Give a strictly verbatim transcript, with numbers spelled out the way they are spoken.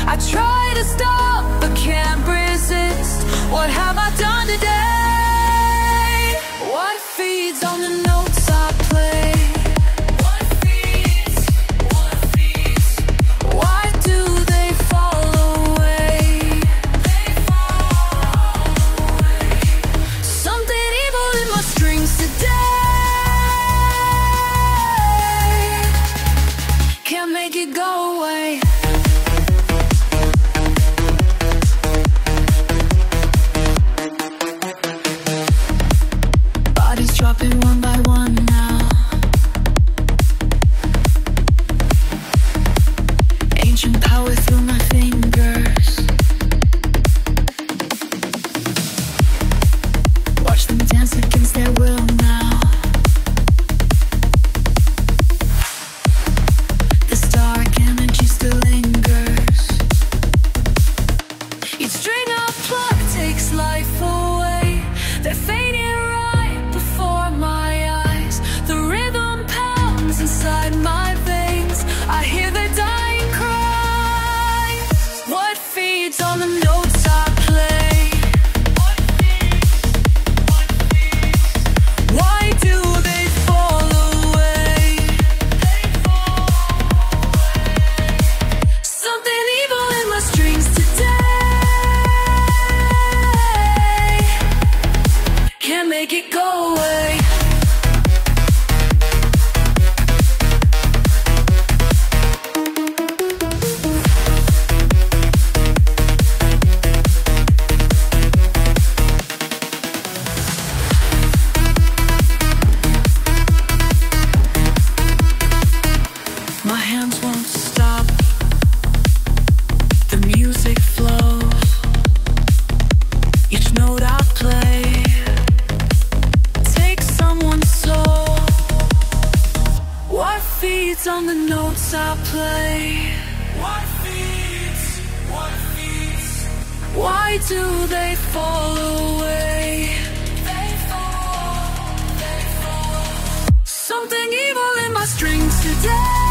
I try to stop but can't resist. What have I done today? What feeds on the notes I play? What feeds? What feeds? Why do they fall away? They fall away. Something evil in my strings today. Can't make it go away. Dropping one by one now. Ancient power through my fingers. Watch them dance against their will now. This dark energy still lingers. Each string I pluck takes life away. They're fading inside my veins. I hear their dying cry. What feeds on the notes I play? What feeds? What feeds? Why do they fall away? They fall away. Something evil in my strings today. Can't make it go away. My hands won't stop. The music flows. Each note I play takes someone's soul. What feeds on the notes I play? What feeds? What feeds? Why do they fall away? They fall, they fall. Something evil in my strings today.